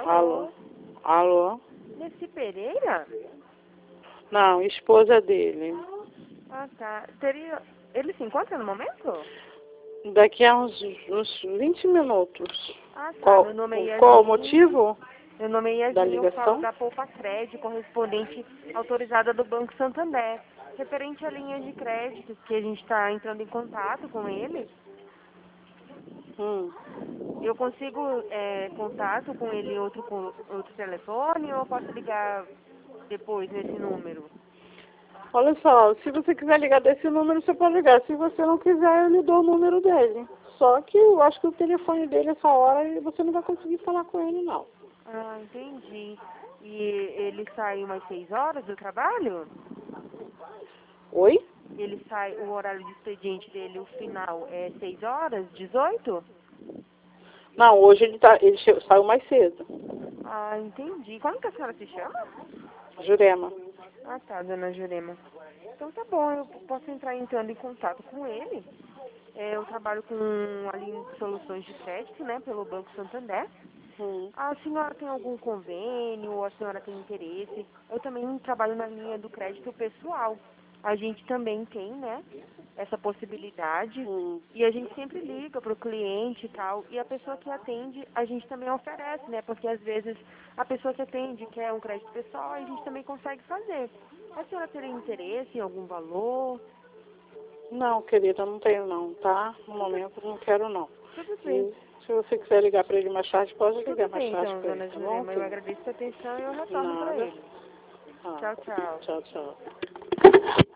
Alô? Alô? Nesse Pereira? Não, esposa dele. Ah, tá. Ele se encontra no momento? Daqui a uns 20 minutos. Ah, tá. Meu nome é Yasmin. Qual o motivo Meu nome é da Yasmin, eu falo ligação? da Poupa Crédito, correspondente autorizada do Banco Santander. Referente à linha de crédito, que a gente está entrando em contato com ele, eu consigo contato com ele em outro telefone ou eu posso ligar depois nesse número? Olha só, se você quiser ligar desse número, você pode ligar. Se você não quiser, eu lhe dou o número dele. Só que eu acho que o telefone dele, essa hora, você não vai conseguir falar com ele, não. Ah, entendi. E ele sai umas 6 horas do trabalho? Oi? Ele sai, o horário de expediente dele, o final, é 6 horas, 18? Não, hoje ele saiu mais cedo. Ah, entendi. Como que a senhora se chama? Jurema. Ah, tá, dona Jurema. Então tá bom, eu posso entrar entrando em contato com ele. Eu trabalho com a linha de soluções de crédito, né, pelo Banco Santander. A senhora tem algum convênio ou a senhora tem interesse? Eu também trabalho na linha do crédito pessoal. A gente também tem, né, essa possibilidade. E a gente sempre liga para o cliente e tal. E a pessoa que atende, a gente também oferece, né? Porque às vezes a pessoa que atende quer um crédito pessoal, a gente também consegue fazer. A senhora teria interesse em algum valor? Não, querida, não tenho não, tá? No momento não quero não. Tudo bem. E se você quiser ligar para ele mais tarde, pode Tudo ligar mais bem, tarde então, para ele, dona tá bom, Jurema. Eu querida? agradeço a atenção e eu retorno para Nada. ele. Ah, Tchau, tchau. tchau, tchau.